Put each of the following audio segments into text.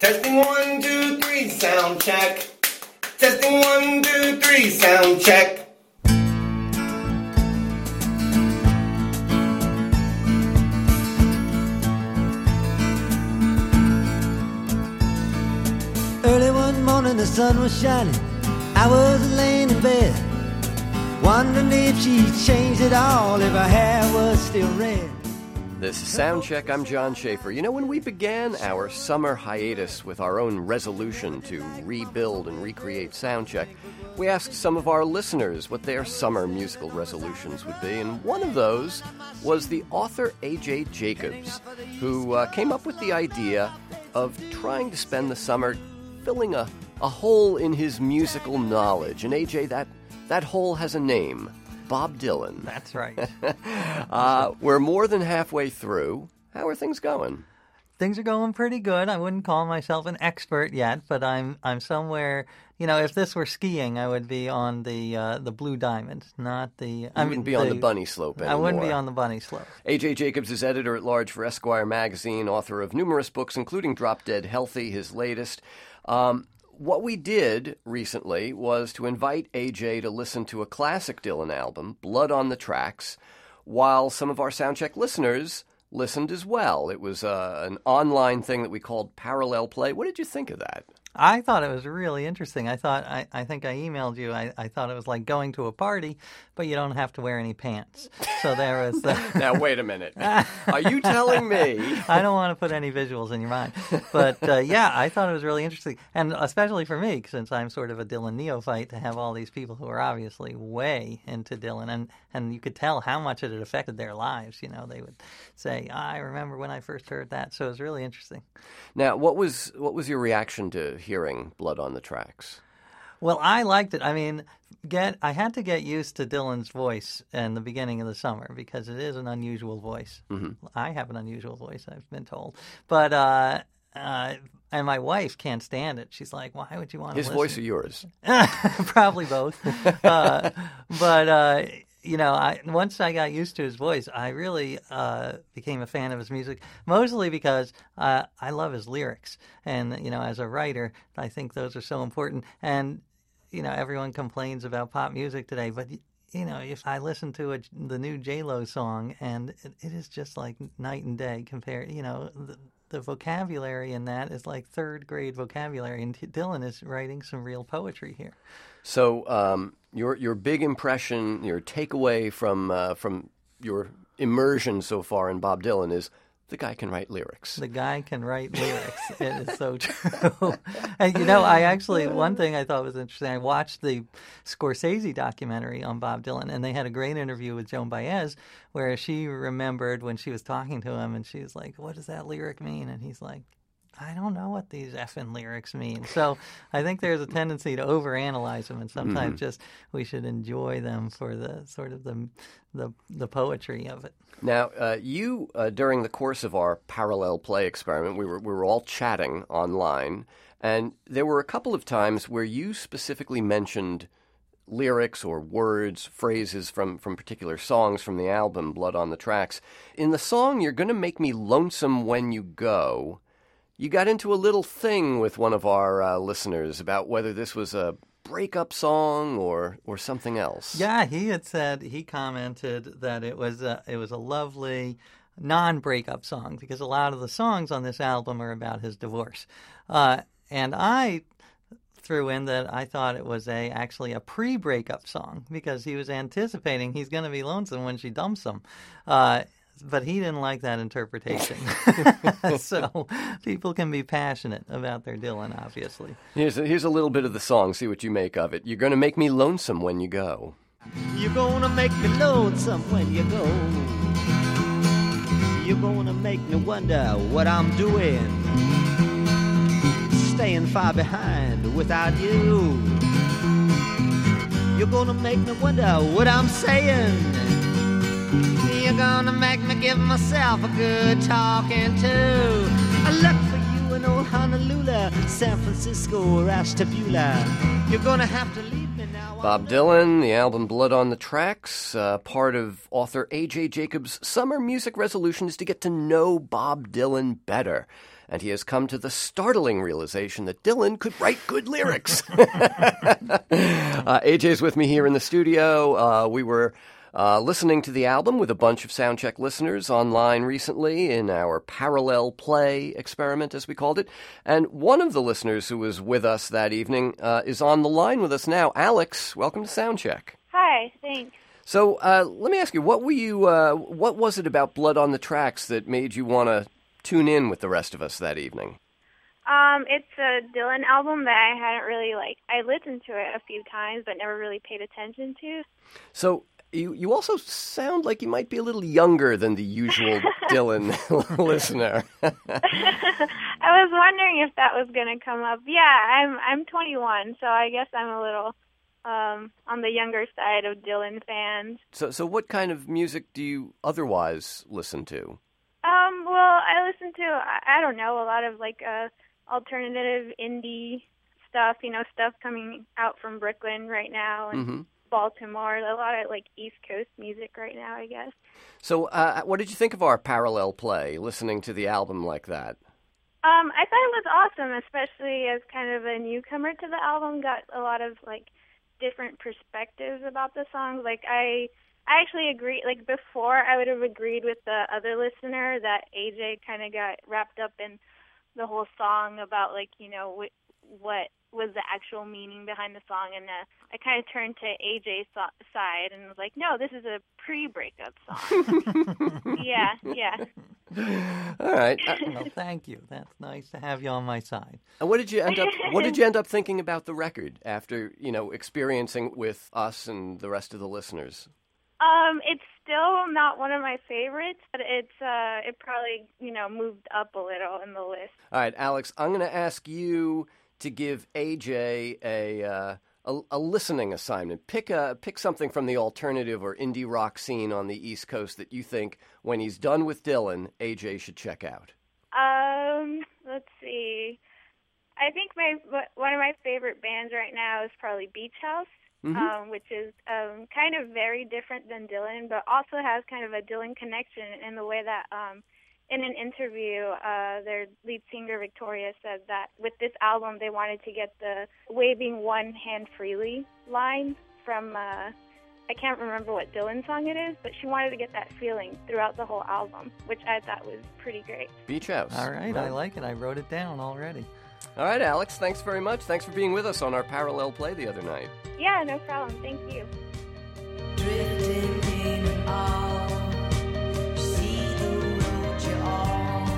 Testing 1, 2, 3, sound check. Testing 1, 2, 3, sound check. Early one morning the sun was shining. I was laying in bed, wondering if she changed it all, if her hair was still red. This is Soundcheck. I'm John Schaefer. You know, when we began our summer hiatus with our own resolution to rebuild and recreate Soundcheck, we asked some of our listeners what their summer musical resolutions would be, and one of those was the author A.J. Jacobs, who came up with the idea of trying to spend the summer filling a hole in his musical knowledge. And A.J., that hole has a name. Bob Dylan. That's right. We're more than halfway through. How are things going? Things are going pretty good. I wouldn't call myself an expert yet, but I'm somewhere. You know, if this were skiing, I would be on the Blue Diamond, not the. You wouldn't be on the bunny slope anymore. I wouldn't be on the bunny slope. A.J. Jacobs is editor-at-large for Esquire magazine, author of numerous books, including Drop Dead Healthy, his latest. What we did recently was to invite A.J. to listen to a classic Dylan album, Blood on the Tracks, while some of our Soundcheck listeners listened as well. It was an online thing that we called Parallel Play. What did you think of that? I thought it was really interesting. I think I emailed you. I thought it was like going to a party, but you don't have to wear any pants. So there was... Now, wait a minute. Are you telling me? I don't want to put any visuals in your mind. But, yeah, I thought it was really interesting. And especially for me, since I'm sort of a Dylan neophyte, to have all these people who are obviously way into Dylan. And you could tell how much it had affected their lives. You know, they would say, I remember when I first heard that. So it was really interesting. Now, what was your reaction to hearing Blood on the Tracks? Well, I liked it. I mean, I had to get used to Dylan's voice in the beginning of the summer because it is an unusual voice. Mm-hmm. I have an unusual voice, I've been told. But and my wife can't stand it. She's like, why would you want to listen? His voice or yours? Probably both. You know, once I got used to his voice, I really became a fan of his music, mostly because I love his lyrics. And, you know, as a writer, I think those are so important. And, you know, everyone complains about pop music today, but, you know, if I listen to the new J-Lo song, and it is just like night and day compared, you know, the vocabulary in that is like third grade vocabulary, and Dylan is writing some real poetry here. So your big impression, your takeaway from your immersion so far in Bob Dylan is the guy can write lyrics. The guy can write lyrics. It is so true. And, you know, one thing I thought was interesting, I watched the Scorsese documentary on Bob Dylan, and they had a great interview with Joan Baez where she remembered when she was talking to him, and she was like, what does that lyric mean? And he's like, I don't know what these effing lyrics mean. So I think there's a tendency to overanalyze them, and sometimes just we should enjoy them for the sort of the poetry of it. Now, you during the course of our Parallel Play experiment, we were all chatting online, and there were a couple of times where you specifically mentioned lyrics or words, phrases from particular songs from the album Blood on the Tracks. In the song "You're Gonna Make Me Lonesome When You Go," you got into a little thing with one of our listeners about whether this was a breakup song or something else. Yeah, he commented that it was a lovely non-breakup song because a lot of the songs on this album are about his divorce. And I threw in that I thought it was actually a pre-breakup song because he was anticipating he's going to be lonesome when she dumps him. But he didn't like that interpretation. So people can be passionate about their Dylan, obviously. Here's a little bit of the song. See what you make of it. You're going to make me lonesome when you go. You're going to make me lonesome when you go. You're going to make me wonder what I'm doing. Staying far behind without you. You're going to make me wonder what I'm saying. You're gonna make me give myself a good talking to. I look for you in old Honolulu, San Francisco, or Ashtabula. You're gonna have to leave me now. Bob Dylan, the album Blood on the Tracks, part of author A.J. Jacobs' summer music resolution is to get to know Bob Dylan better. and he has come to the startling realization that Dylan could write good lyrics. AJ's with me here in the studio. We were listening to the album with a bunch of Soundcheck listeners online recently in our parallel play experiment, as we called it. And one of the listeners who was with us that evening is on the line with us now. Alex, welcome to Soundcheck. Hi, thanks. So let me ask you, what was it about Blood on the Tracks that made you want to tune in with the rest of us that evening? It's a Dylan album that I hadn't really, I listened to it a few times, but never really paid attention to. So you also sound like you might be a little younger than the usual Dylan listener. I was wondering if that was going to come up. Yeah, I'm 21, so I guess I'm a little on the younger side of Dylan fans. So what kind of music do you otherwise listen to? Well, I listen to, I don't know, a lot of alternative indie stuff, stuff coming out from Brooklyn right now and Baltimore, a lot of East Coast music right now, I guess. So what did you think of our parallel play, listening to the album like that? I thought it was awesome, especially as kind of a newcomer to the album, got a lot of different perspectives about the songs. I actually agree, before I would have agreed with the other listener that AJ kind of got wrapped up in the whole song about, what was the actual meaning behind the song. And I kind of turned to AJ's side and was like, no, this is a pre-breakup song. Yeah. All right. Well, thank you. That's nice to have you on my side. And what did you end up thinking about the record after, experiencing with us and the rest of the listeners? It's still not one of my favorites, but it probably, moved up a little in the list. All right, Alex, I'm going to ask you to give AJ a listening assignment. Pick something from the alternative or indie rock scene on the East Coast that you think, when he's done with Dylan, AJ should check out. Let's see. I think one of my favorite bands right now is probably Beach House. Which is kind of very different than Dylan, but also has kind of a Dylan connection in the way that in an interview, their lead singer Victoria said that with this album they wanted to get the waving one hand freely line from, I can't remember what Dylan song it is, but she wanted to get that feeling throughout the whole album, which I thought was pretty great. Beach House. All right, I like it. I wrote it down already. All right, Alex, thanks very much. Thanks for being with us on our parallel play the other night. Yeah, no problem. Thank you. Drifting in and out, see the road you're on.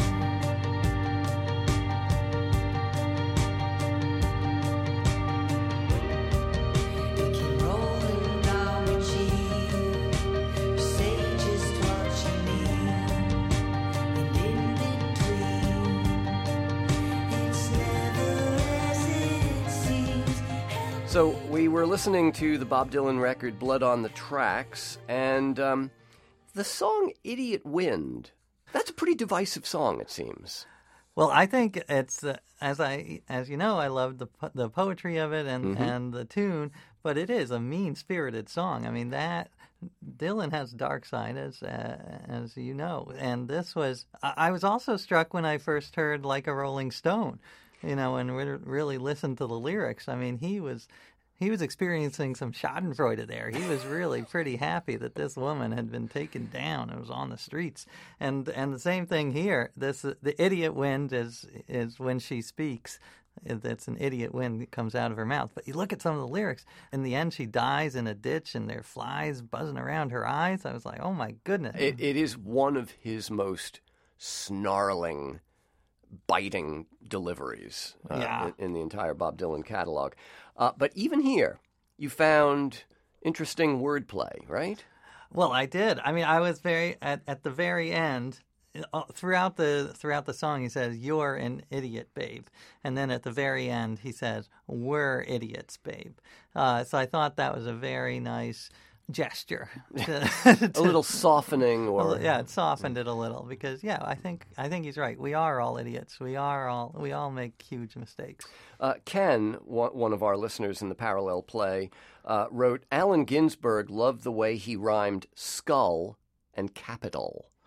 It came rolling down your cheek, say just what you need, and in between, it's never as it seems. So we were listening to the Bob Dylan record Blood on the Tracks, and the song Idiot Wind, that's a pretty divisive song, it seems. Well, I think it's as you know, I love the poetry of it and the tune, but it is a mean-spirited song. I mean, that Dylan has a dark side, as you know, and this was. I was also struck when I first heard "Like a Rolling Stone," and really listened to the lyrics. I mean, he was experiencing some schadenfreude there. He was really pretty happy that this woman had been taken down and was on the streets. And the same thing here. The idiot wind is when she speaks. It's an idiot wind that comes out of her mouth. But you look at some of the lyrics. In the end, she dies in a ditch, and there are flies buzzing around her eyes. I was like, oh my goodness. It is one of his most snarling, biting deliveries in the entire Bob Dylan catalog. But even here, you found interesting wordplay, right? Well, I did. I mean, I was very at the very end. Throughout the song, he says, "You're an idiot, babe," and then at the very end, he says, "We're idiots, babe." So I thought that was a very nice gesture. A little softening, or it softened it a little because I think he's right. We are all idiots. We all make huge mistakes. Ken, one of our listeners in the parallel play, wrote, Allen Ginsberg loved the way he rhymed skull and capital.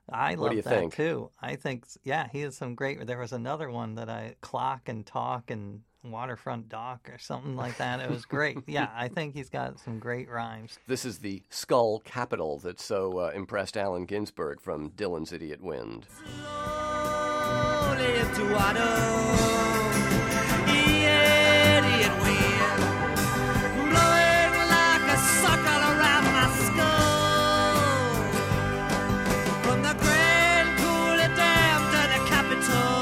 I What love do you that think? too. I think, yeah, he has some great. There was another one that Clock and Talk and Waterfront Dock or something like that. It was great. Yeah, I think he's got some great rhymes. This is the skull capital that so impressed Allen Ginsberg from Dylan's Idiot Wind. Slowly into water, idiot wind, blowing like a circle around my skull. From the Grand Coulee Dam to the Capitol,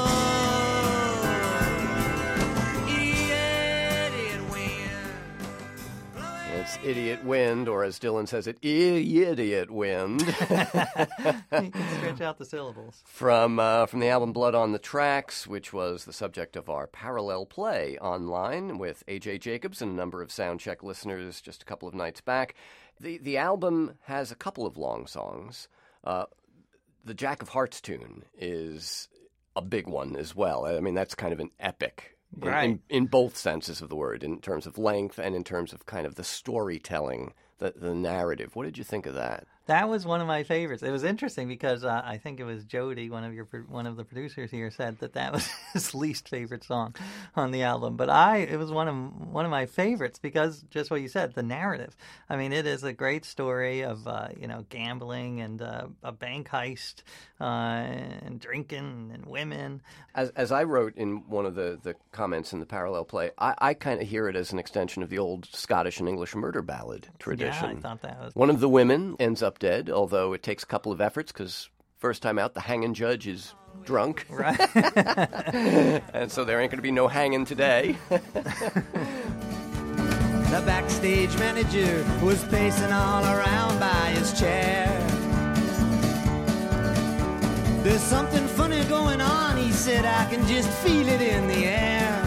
idiot wind. It's Idiot Wind, or as Dylan says it, Idiot Wind. You can stretch out the syllables. From the album Blood on the Tracks, which was the subject of our parallel play online with A.J. Jacobs and a number of Soundcheck listeners just a couple of nights back. The album has a couple of long songs. The Jack of Hearts tune is a big one as well. I mean, that's kind of an epic Right. in both senses of the word, in terms of length and in terms of kind of the storytelling, the narrative. What did you think of that? That was one of my favorites. It was interesting because I think it was Jody, one of the producers here, said that was his least favorite song on the album. But it was one of my favorites because just what you said, the narrative. I mean, it is a great story of gambling and a bank heist and drinking and women. As I wrote in one of the comments in the parallel play, I kind of hear it as an extension of the old Scottish and English murder ballad tradition. Yeah, I thought that was. One of the women ends up dead, although it takes a couple of efforts because first time out the hanging judge is drunk. Right. And so there ain't going to be no hanging today. The backstage manager was pacing all around by his chair. There's something funny going on, he said, I can just feel it in the air.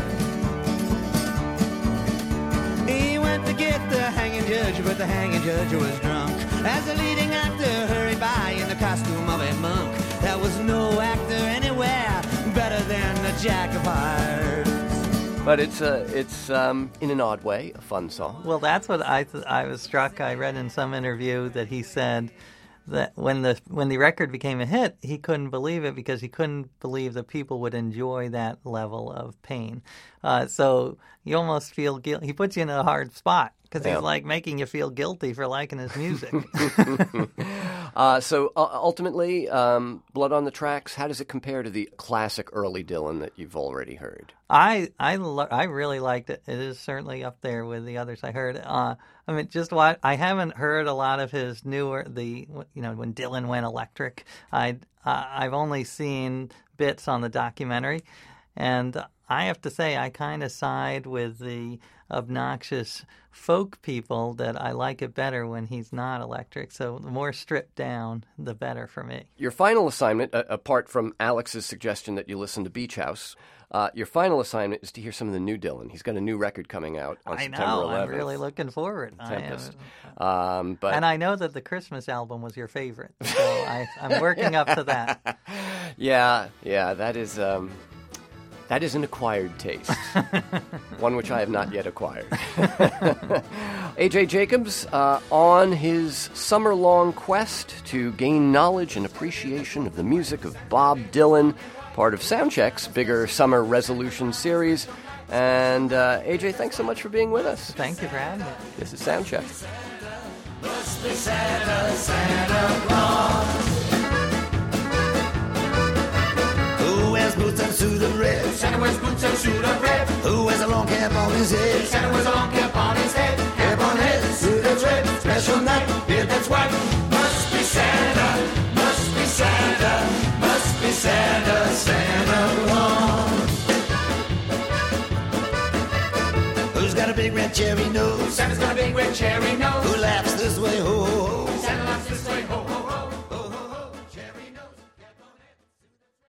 He went to get the hanging judge, but the hanging judge was drunk. As the leading actor hurried by in the costume of a monk, there was no actor anywhere better than the Jack of Hearts. But it's in an odd way a fun song. Well, that's what I was struck. I read in some interview that he said that when the record became a hit, he couldn't believe it because he couldn't believe that people would enjoy that level of pain. So you almost feel guilty. He puts you in a hard spot because he's like making you feel guilty for liking his music. So ultimately, Blood on the Tracks, how does it compare to the classic early Dylan that you've already heard? I really liked it. It is certainly up there with the others I heard. I mean, I haven't heard a lot of his newer, when Dylan went electric. I've only seen bits on the documentary, and I have to say I kind of side with the obnoxious folk people that I like it better when he's not electric. So the more stripped down, the better for me. Your final assignment, apart from Alex's suggestion that you listen to Beach House, your final assignment is to hear some of the new Dylan. He's got a new record coming out on September 11th. I'm really looking forward. Tempest. And I know that the Christmas album was your favorite, so I'm working up to that. Yeah, that is an acquired taste, one which I have not yet acquired. A.J. Jacobs, on his summer-long quest to gain knowledge and appreciation of the music of Bob Dylan, part of Soundcheck's bigger summer resolution series. And A.J., thanks so much for being with us. Thank you for having me. This is Soundcheck. Must be Santa, Santa Claus. Who wears boots and suit of red? Santa wears boots and suit of red. Who wears a long cap on his head? Santa wears a long cap on his head. Cap on head, suit that's red. Special night, beard that's white. Must be Santa, must be Santa, must be Santa, Santa Claus. Who's got a big red cherry nose? Santa's got a